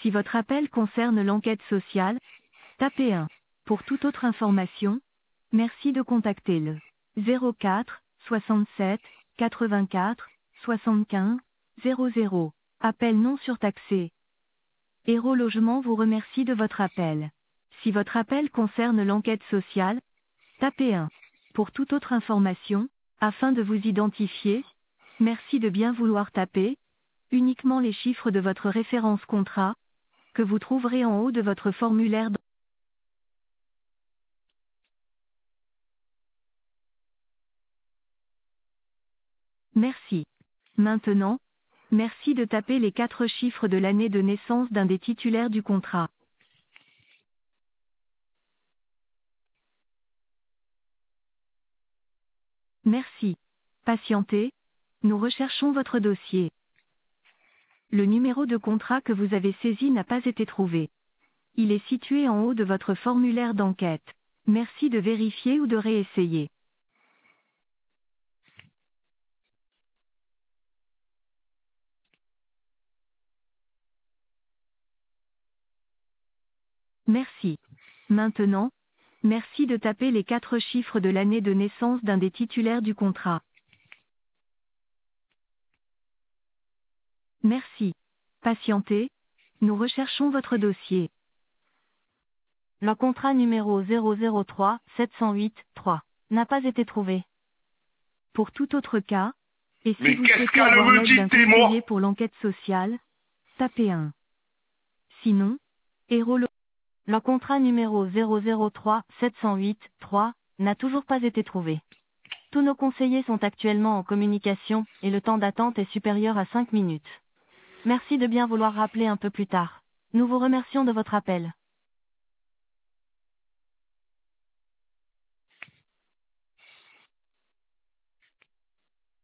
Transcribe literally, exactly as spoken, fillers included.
Si votre appel concerne l'enquête sociale, tapez un. Pour toute autre information, merci de contacter le zéro quatre soixante-sept quatre-vingt-quatre soixante-quinze zéro zéro. Appel non surtaxé. Héros Logement vous remercie de votre appel. Si votre appel concerne l'enquête sociale, tapez un. Pour toute autre information, afin de vous identifier, merci de bien vouloir taper uniquement les chiffres de votre référence contrat, que vous trouverez en haut de votre formulaire. d- Merci. Maintenant, merci de taper les quatre chiffres de l'année de naissance d'un des titulaires du contrat. Merci. Patientez. Nous recherchons votre dossier. Le numéro de contrat que vous avez saisi n'a pas été trouvé. Il est situé en haut de votre formulaire d'enquête. Merci de vérifier ou de réessayer. Merci. Maintenant, merci de taper les quatre chiffres de l'année de naissance d'un des titulaires du contrat. Merci. Patientez. Nous recherchons votre dossier. Le contrat numéro zéro zéro trois sept zéro huit trois n'a pas été trouvé. Pour tout autre cas, et si Mais vous qu'est-ce souhaitez qu'elle avoir me l'aide dit, d'un t'es conseiller mort? pour l'enquête sociale, tapez un. Sinon, Héros Lo- le contrat numéro zéro zéro trois sept zéro huit trois n'a toujours pas été trouvé. Tous nos conseillers sont actuellement en communication, et le temps d'attente est supérieur à cinq minutes. Merci de bien vouloir rappeler un peu plus tard. Nous vous remercions de votre appel.